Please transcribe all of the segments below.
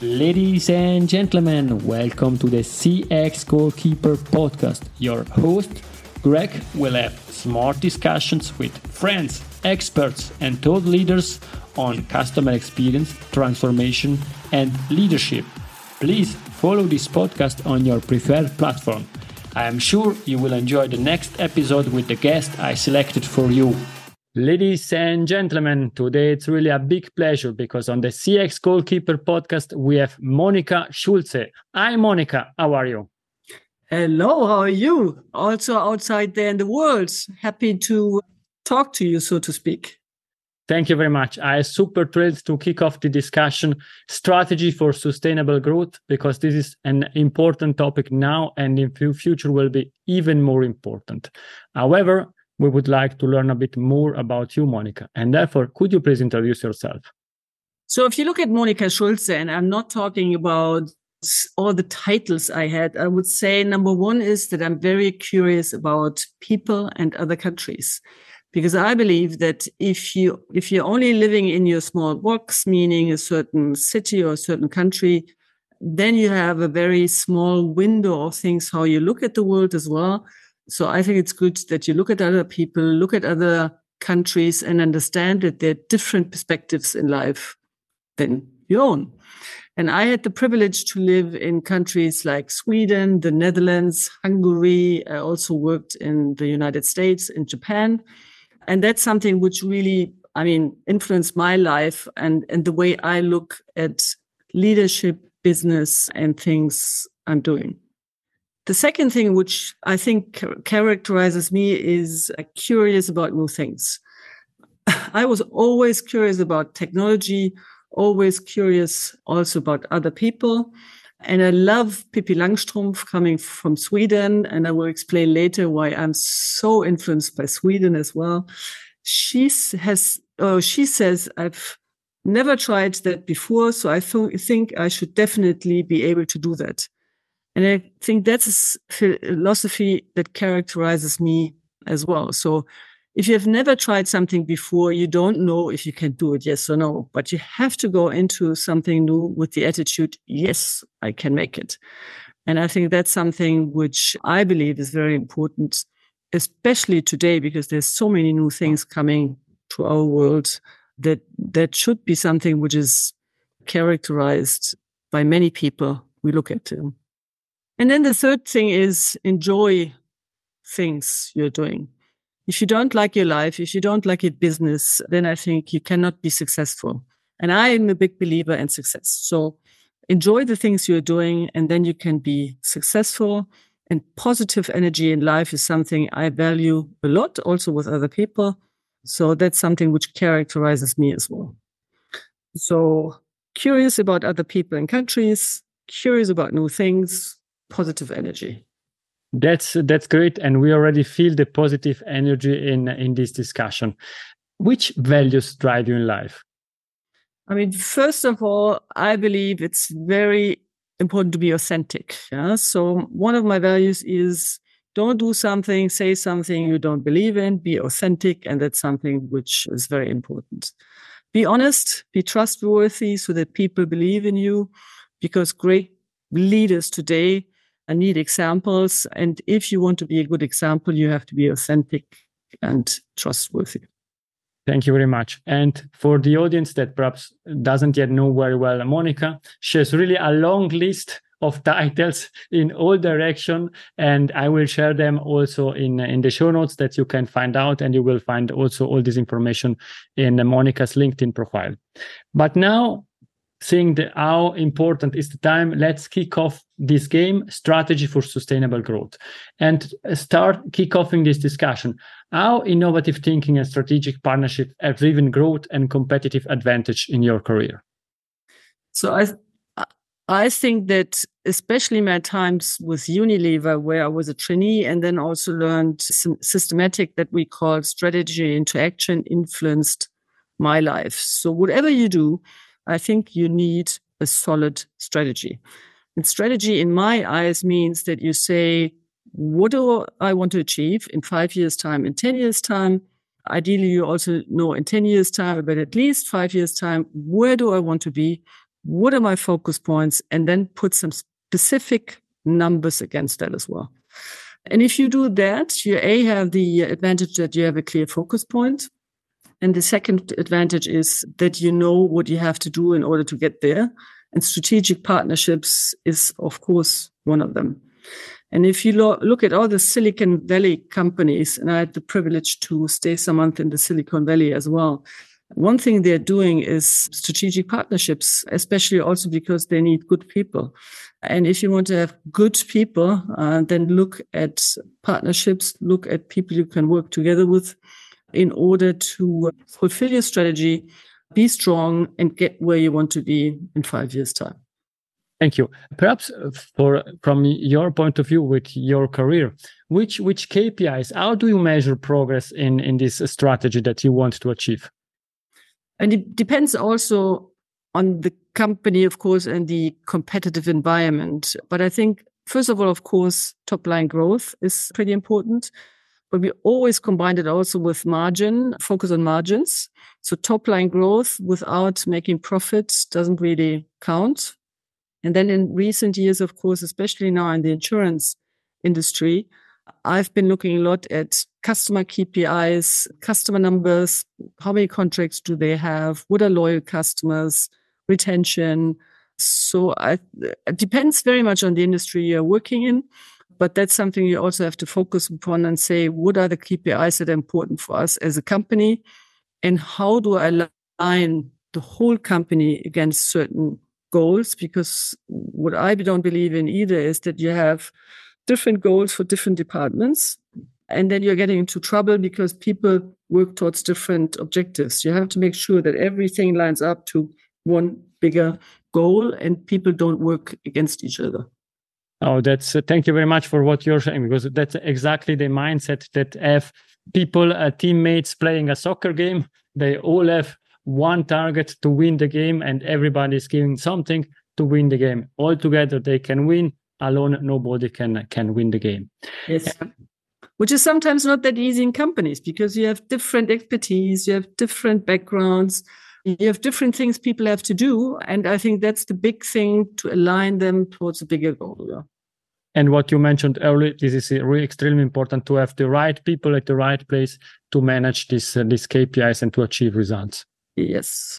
Ladies and gentlemen, welcome to the CX Goalkeeper podcast. Your host, Greg, will have smart discussions with friends, experts, and thought leaders on customer experience, transformation, and leadership. Please follow this podcast on your preferred platform. I am sure you will enjoy the next episode with the guest I selected for you. Ladies and gentlemen, today it's really a big pleasure because on the CX Goalkeeper podcast, we have Monika Schulze. Hi, Monika. How are you? Hello, how are you? Also outside there in the world. Happy to talk to you, so to speak. Thank you very much. I am super thrilled to kick off the discussion, strategy for sustainable growth, because this is an important topic now and in the future will be even more important. However, we would like to learn a bit more about you, Monika. And therefore, could you please introduce yourself? So if you look at Monika Schulze, and I'm not talking about all the titles I had, I would say number one is that I'm very curious about people and other countries. Because I believe that if you're only living in your small box, meaning a certain city or a certain country, then you have a very small window of things, how you look at the world as well. So I think it's good that you look at other people, look at other countries and understand that there are different perspectives in life than your own. And I had the privilege to live in countries like Sweden, the Netherlands, Hungary. I also worked in the United States, in Japan. And that's something which really, influenced my life and the way I look at leadership, business, and things I'm doing. The second thing which I think characterizes me is curious about new things. I was always curious about technology, always curious also about other people. And I love Pippi Langstrumpf coming from Sweden. And I will explain later why I'm so influenced by Sweden as well. She says, I've never tried that before. So I think I should definitely be able to do that. And I think that's a philosophy that characterizes me as well. So if you have never tried something before, you don't know if you can do it, yes or no. But you have to go into something new with the attitude, yes, I can make it. And I think that's something which I believe is very important, especially today, because there's so many new things coming to our world that should be something which is characterized by many people we look at. And then the third thing is enjoy things you're doing. If you don't like your life, if you don't like your business, then I think you cannot be successful. And I am a big believer in success. So enjoy the things you're doing, and then you can be successful. And positive energy in life is something I value a lot, also with other people. So that's something which characterizes me as well. So curious about other people and countries, curious about new things, positive energy. That's great. And we already feel the positive energy in this discussion. Which values drive you in life? First of all, I believe it's very important to be authentic. Yeah? So one of my values is don't do something, say something you don't believe in, be authentic. And that's something which is very important. Be honest, be trustworthy so that people believe in you, because great leaders today need examples. And if you want to be a good example, you have to be authentic and trustworthy. Thank you very much. And for the audience that perhaps doesn't yet know very well Monika, she has really a long list of titles in all directions, and I will share them also in the show notes that you can find out, and you will find also all this information in Monika's LinkedIn profile. But now, seeing how important is the time, let's kick off this game, Strategy for Sustainable Growth, and kick offing this discussion. How innovative thinking and strategic partnership have driven growth and competitive advantage in your career? So I think that especially my times with Unilever, where I was a trainee and then also learned systematic that we call strategy into action, influenced my life. So whatever you do, I think you need a solid strategy. And strategy, in my eyes, means that you say, what do I want to achieve in 5 years' time, in 10 years' time? Ideally, you also know in 10 years' time, but at least 5 years' time, where do I want to be? what are my focus points, and then put some specific numbers against that as well. And if you do that, you have the advantage that you have a clear focus point. And the second advantage is that you know what you have to do in order to get there. And strategic partnerships is, of course, one of them. And if you look at all the Silicon Valley companies, and I had the privilege to stay some month in the Silicon Valley as well, one thing they're doing is strategic partnerships, especially also because they need good people. And if you want to have good people, then look at partnerships, look at people you can work together with in order to fulfill your strategy, be strong, and get where you want to be in 5 years' time. Thank you. Perhaps from your point of view with your career, which KPIs, how do you measure progress in this strategy that you want to achieve? And it depends also on the company, of course, and the competitive environment. But I think, first of all, of course, top line growth is pretty important. But we always combine it also with margin, focus on margins. So top line growth without making profits doesn't really count. And then in recent years, of course, especially now in the insurance industry, I've been looking a lot at customer KPIs, customer numbers, how many contracts do they have, what are loyal customers, retention. So it depends very much on the industry you're working in, but that's something you also have to focus upon and say, what are the KPIs that are important for us as a company, and how do I align the whole company against certain goals? Because what I don't believe in either is that you have different goals for different departments, and then you're getting into trouble because people work towards different objectives. You have to make sure that everything lines up to one bigger goal and people don't work against each other. Oh, that's thank you very much for what you're saying, because that's exactly the mindset that have people, teammates playing a soccer game. They all have one target to win the game, and everybody's giving something to win the game. All together they can win. Alone, nobody can win the game. Yes. Which is sometimes not that easy in companies, because you have different expertise, you have different backgrounds, you have different things people have to do. And I think that's the big thing, to align them towards a bigger goal. Yeah. And what you mentioned earlier, this is really extremely important, to have the right people at the right place to manage these KPIs and to achieve results. Yes.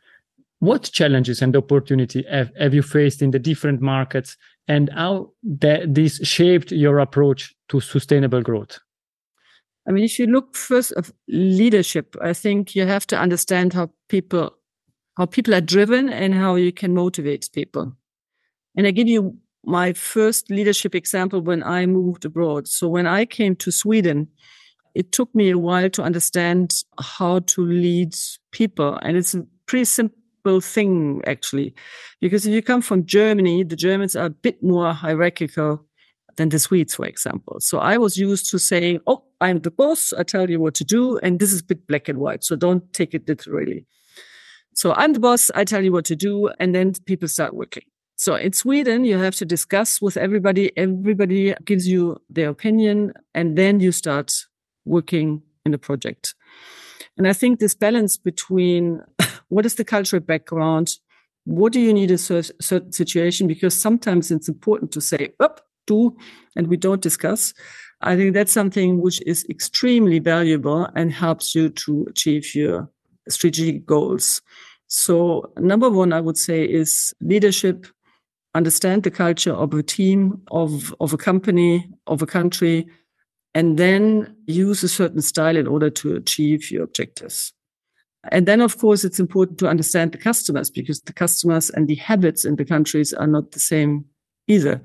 What challenges and opportunity have you faced in the different markets, and how this shaped your approach to sustainable growth? I mean, if you look first of leadership, I think you have to understand how people are driven and how you can motivate people. And I give you my first leadership example when I moved abroad. So when I came to Sweden, it took me a while to understand how to lead people. And it's a pretty simple thing, actually, because if you come from Germany, the Germans are a bit more hierarchical than the Swedes, for example. So I was used to saying, oh, I'm the boss, I tell you what to do, and this is a bit black and white, so don't take it literally. So I'm the boss, I tell you what to do, and then people start working. So in Sweden, you have to discuss with everybody. Everybody gives you their opinion, and then you start working in a project. And I think this balance between what is the cultural background, what do you need in a certain situation, because sometimes it's important to say, up, do, and we don't discuss. I think that's something which is extremely valuable and helps you to achieve your strategic goals. So number one, I would say, is leadership. Understand the culture of a team, of a company, of a country, and then use a certain style in order to achieve your objectives. And then, of course, it's important to understand the customers, because the customers and the habits in the countries are not the same either.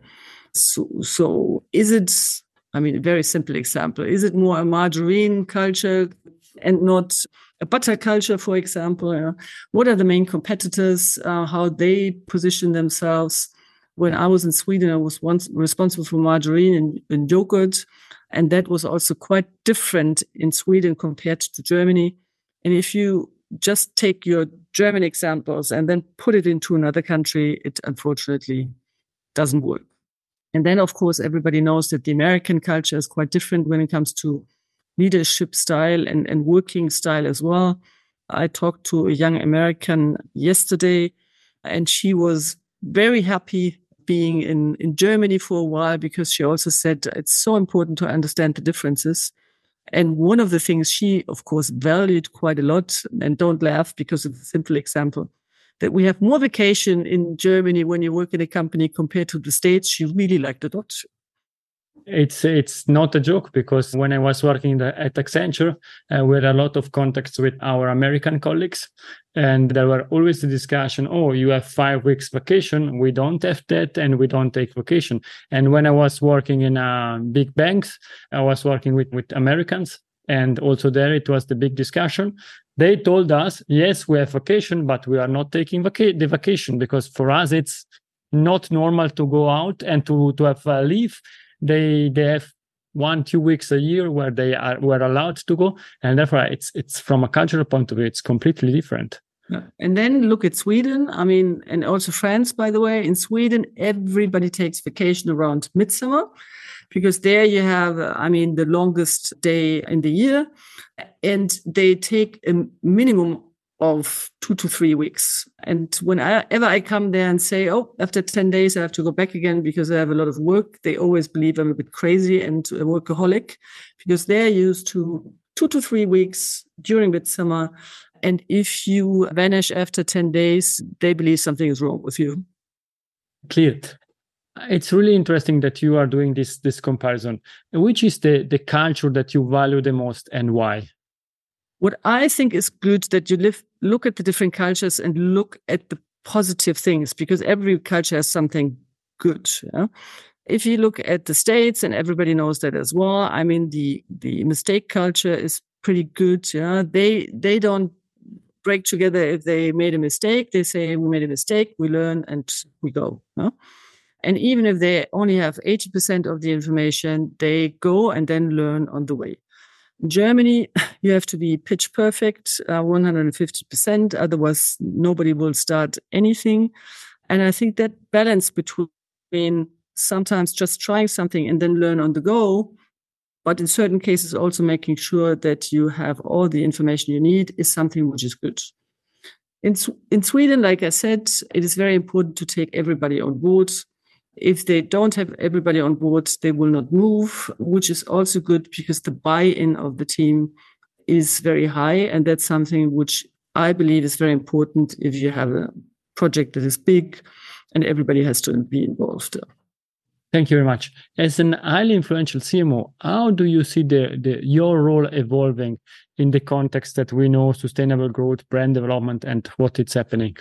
So is it, I mean, a very simple example, is it more a margarine culture and not a butter culture, for example? What are the main competitors, how they position themselves? When I was in Sweden, I was once responsible for margarine and yogurt. And that was also quite different in Sweden compared to Germany. And if you just take your German examples and then put it into another country, it unfortunately doesn't work. And then, of course, everybody knows that the American culture is quite different when it comes to leadership style and working style as well. I talked to a young American yesterday, And she was very happy being in Germany for a while, because she also said it's so important to understand the differences. And one of the things she, of course, valued quite a lot, and don't laugh because it's a simple example, that we have more vacation in Germany when you work in a company compared to the States. She really liked it a lot. It's not a joke, because when I was working at Accenture, we had a lot of contacts with our American colleagues, and there were always the discussion, oh, you have 5 weeks vacation, we don't have that, and we don't take vacation. And when I was working in big banks, I was working with Americans, and also there it was the big discussion. They told us, yes, we have vacation, but we are not taking the vacation, because for us it's not normal to go out and to have leave. They have 1-2 weeks a year where we're allowed to go, and therefore it's from a cultural point of view, it's completely different. Yeah. And then look at Sweden. I mean, and also France, by the way. In Sweden, everybody takes vacation around midsummer, because there you have, the longest day in the year, and they take a minimum of 2 to 3 weeks. And whenever I come there and say, oh, after 10 days, I have to go back again because I have a lot of work, they always believe I'm a bit crazy and a workaholic, because they're used to 2 to 3 weeks during midsummer. And if you vanish after 10 days, they believe something is wrong with you. Clear. It's really interesting that you are doing this comparison. Which is the culture that you value the most, and why? What I think is good, that you look at the different cultures and look at the positive things, because every culture has something good. Yeah? If you look at the States, and everybody knows that as well, the mistake culture is pretty good. Yeah? They don't break together if they made a mistake. They say, we made a mistake, we learn, and we go. Yeah? And even if they only have 80% of the information, they go and then learn on the way. In Germany, you have to be pitch perfect, 150%. Otherwise, nobody will start anything. And I think that balance between sometimes just trying something and then learn on the go, but in certain cases also making sure that you have all the information you need, is something which is good. In Sweden, like I said, it is very important to take everybody on board. If they don't have everybody on board, they will not move, which is also good, because the buy-in of the team is very high. And that's something which I believe is very important if you have a project that is big and everybody has to be involved. Thank you very much. As an highly influential CMO, how do you see your role evolving in the context that we know sustainable growth, brand development, and what is happening?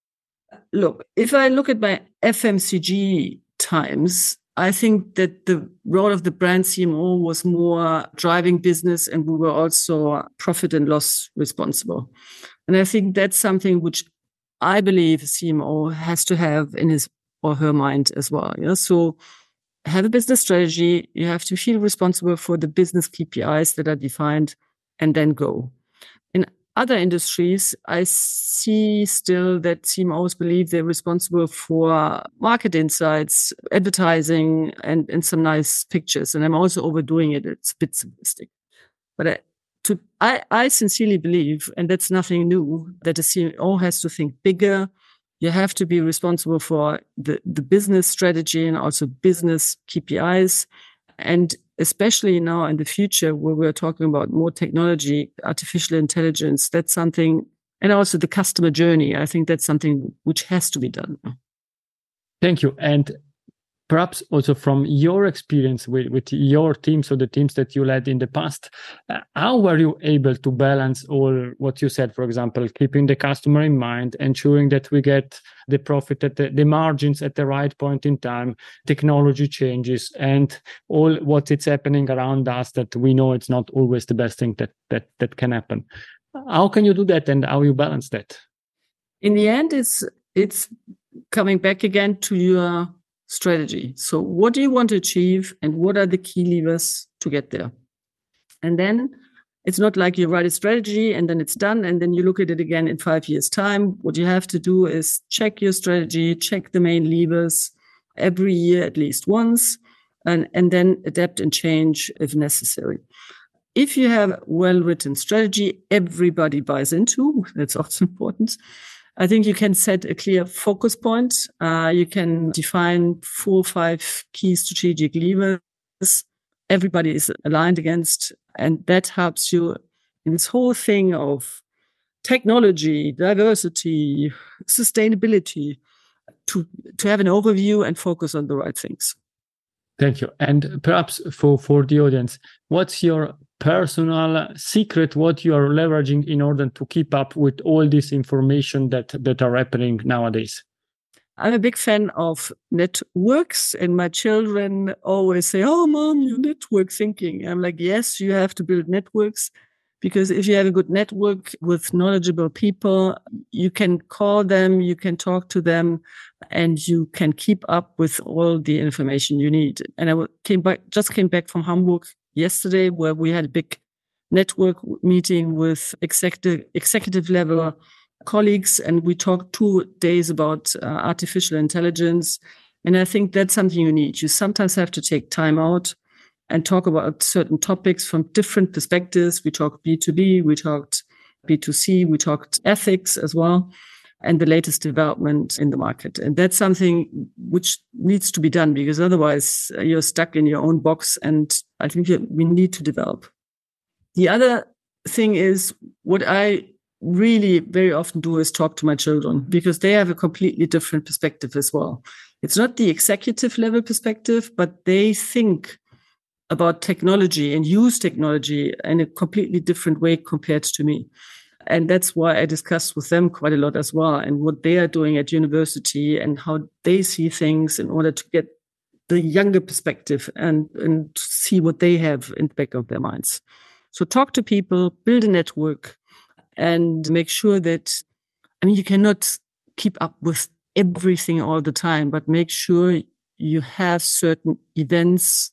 Look, if I look at my FMCG times, I think that the role of the brand CMO was more driving business, and we were also profit and loss responsible. And I think that's something which I believe a CMO has to have in his or her mind as well. Yeah? So have a business strategy. You have to feel responsible for the business KPIs that are defined, and then go. In other industries, I see still that CMOs believe they're responsible for market insights, advertising, and some nice pictures. And I'm also overdoing it. It's a bit simplistic. But I sincerely believe, and that's nothing new, that a CMO has to think bigger. You have to be responsible for the business strategy and also business KPIs. And especially now in the future, where we're talking about more technology, artificial intelligence, that's something, and also the customer journey, I think that's something which has to be done. Thank you. And perhaps also from your experience with your teams, or the teams that you led in the past, how were you able to balance all what you said, for example, keeping the customer in mind, ensuring that we get the profit at the margins at the right point in time, technology changes, and all what is happening around us that we know it's not always the best thing that can happen. How can you do that, and how you balance that? In the end, it's coming back again to your strategy. So what do you want to achieve, and what are the key levers to get there? And then it's not like you write a strategy and then it's done, and then you look at it again in 5 years' time. What you have to do is check your strategy, check the main levers every year at least once, and then adapt and change if necessary. If you have a well-written strategy, everybody buys into, that's also important. I think you can set a clear focus point. You can define 4 or 5 key strategic levers everybody is aligned against. And that helps you in this whole thing of technology, diversity, sustainability, to have an overview and focus on the right things. Thank you. And perhaps for the audience, what's your personal secret, what you are leveraging in order to keep up with all this information that are happening nowadays? I'm a big fan of networks, and my children always say, "Oh, Mom, you're network thinking." I'm like, yes, you have to build networks, because if you have a good network with knowledgeable people, you can call them, you can talk to them, and you can keep up with all the information you need. And I just came back from Hamburg yesterday, where we had a big network meeting with executive level colleagues, and we talked 2 days about artificial intelligence. And I think that's something you need. You sometimes have to take time out and talk about certain topics from different perspectives. We talked B2B, we talked B2C, we talked ethics as well, and the latest development in the market. And that's something which needs to be done, because otherwise you're stuck in your own box. And I think we need to develop. The other thing is, what I really very often do is talk to my children, because they have a completely different perspective as well. It's not the executive level perspective, but they think about technology and use technology in a completely different way compared to me. And that's why I discuss with them quite a lot as well, and what they are doing at university and how they see things, in order to get the younger perspective and see what they have in the back of their minds. So talk to people, build a network, and make sure that, you cannot keep up with everything all the time, but make sure you have certain events,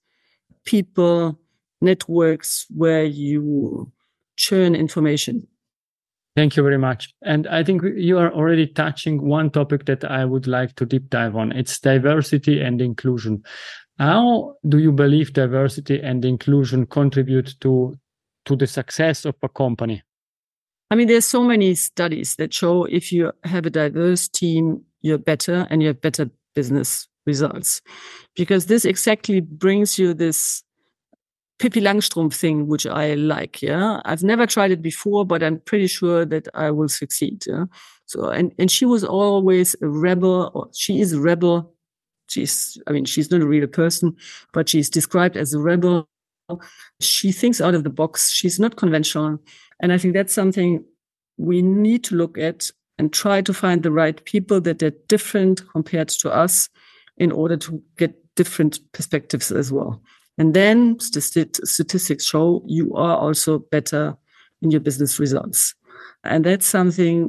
people, networks where you churn information. Thank you very much. And I think you are already touching one topic that I would like to deep dive on. It's diversity and inclusion. How do you believe diversity and inclusion contribute to the success of a company? There's so many studies that show if you have a diverse team, you're better and you have better business results. Because this exactly brings you this Pippi Langstrumpf thing, which I like. Yeah, I've never tried it before, but I'm pretty sure that I will succeed. Yeah. So, and she was always a rebel, or she is a rebel. She's not a real person, but she's described as a rebel. She thinks out of the box. She's not conventional. And I think that's something we need to look at and try to find the right people that are different compared to us, in order to get different perspectives as well. And then statistics show you are also better in your business results. And that's something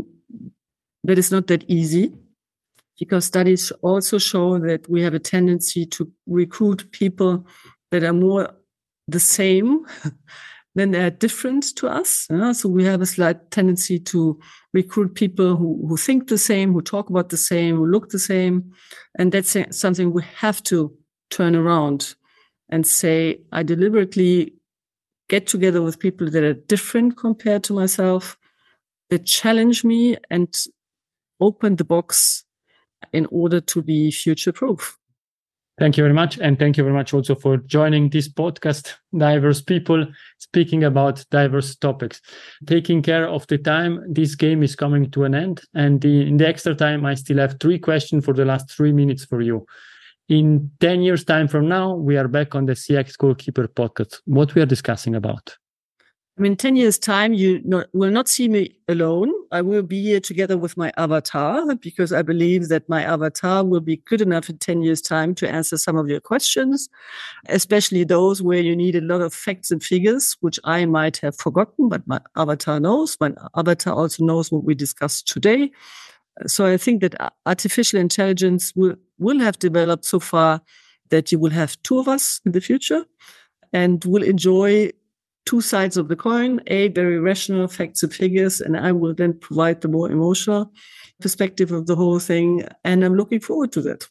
that is not that easy, because studies also show that we have a tendency to recruit people that are more the same than they are different to us. So we have a slight tendency to recruit people who think the same, who talk about the same, who look the same. And that's something we have to turn around and say, I deliberately get together with people that are different compared to myself, that challenge me and open the box in order to be future-proof. Thank you very much. And thank you very much also for joining this podcast, Diverse People, speaking about diverse topics. Taking care of the time, this game is coming to an end. And in the extra time, I still have 3 questions for the last 3 minutes for you. In 10 years' time from now, we are back on the CX Goalkeeper podcast. What we are discussing about? In 10 years' time, you will not see me alone. I will be here together with my avatar, because I believe that my avatar will be good enough in 10 years' time to answer some of your questions, especially those where you need a lot of facts and figures, which I might have forgotten, but my avatar knows. My avatar also knows what we discussed today. So I think that artificial intelligence will have developed so far that you will have 2 of us in the future, and will enjoy 2 sides of the coin, very rational facts and figures, and I will then provide the more emotional perspective of the whole thing. And I'm looking forward to that.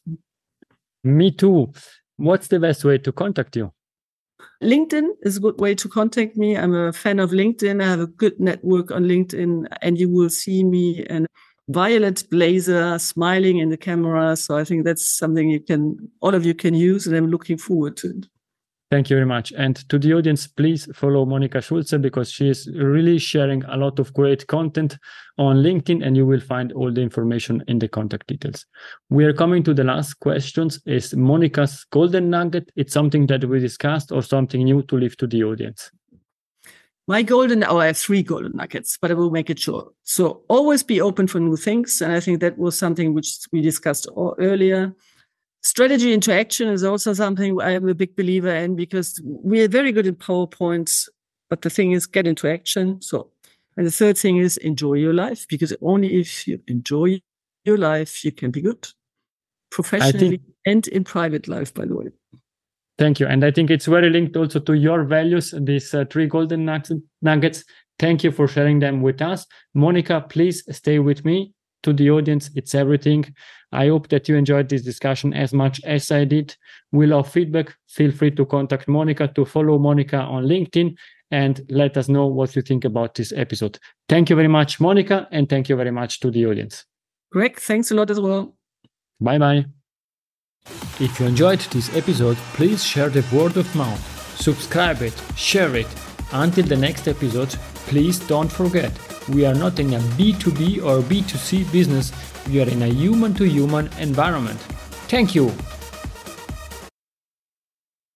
Me too. What's the best way to contact you? LinkedIn is a good way to contact me. I'm a fan of LinkedIn. I have a good network on LinkedIn, and you will see me in violet blazer, smiling in the camera. So I think that's something all of you can use, and I'm looking forward to it. Thank you very much. And to the audience, please follow Monika Schulze, because she is really sharing a lot of great content on LinkedIn, and you will find all the information in the contact details. We are coming to the last questions. Is Monika's golden nugget? It's something that we discussed or something new to leave to the audience? I have 3 golden nuggets, but I will make it short. So always be open for new things. And I think that was something which we discussed earlier. Strategy into action is also something I am a big believer in, because we are very good in PowerPoints, but the thing is, get into action. So, and the third thing is enjoy your life, because only if you enjoy your life, you can be good professionally and in private life, by the way. Thank you. And I think it's very linked also to your values, these 3 golden nuggets. Thank you for sharing them with us. Monika, please stay with me. To the audience, it's everything. I hope that you enjoyed this discussion as much as I did. We love feedback. Feel free to contact Monika, to follow Monika on LinkedIn, and let us know what you think about this episode. Thank you very much, Monika, and thank you very much to the audience. Greg, thanks a lot as well. Bye-bye. If you enjoyed this episode, please share the word of mouth. Subscribe it, share it. Until the next episode, please don't forget, we are not in a B2B or B2C business, we are in a human-to-human environment. Thank you!